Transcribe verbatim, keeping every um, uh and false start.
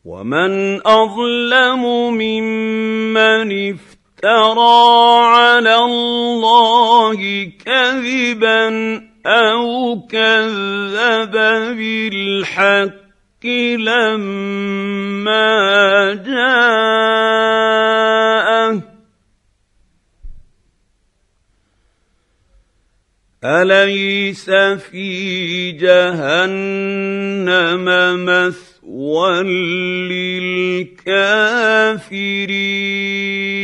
ومن اظلم ممن افترى على الله كذبا او كذب بالحق لما جاءه أليس في جهنم مثوى للكافرين